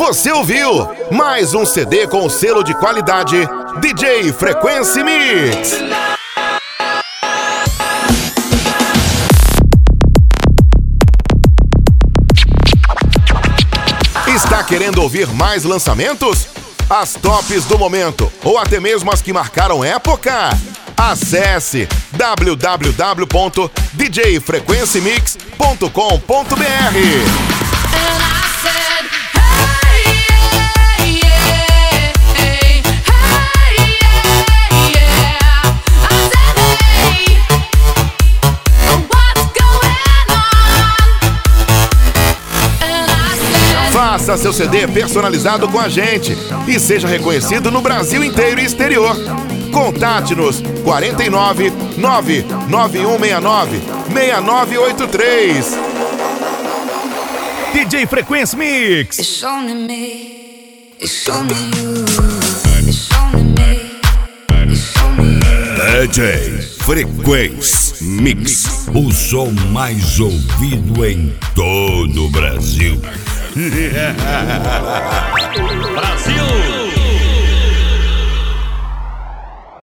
Você ouviu mais um CD com selo de qualidade DJ Frequency Mix. Está querendo ouvir mais lançamentos? As tops do momento ou até mesmo as que marcaram época? Acesse www.djfrequencymix.com.br. Faça seu CD personalizado com a gente e seja reconhecido no Brasil inteiro e exterior. Contate-nos 49 99169 6983. DJ Frequency Mix. It's only me. It's only you. It's only me. It's only you. DJ Frequency Mix, o som mais ouvido em todo o Brasil. Brasil!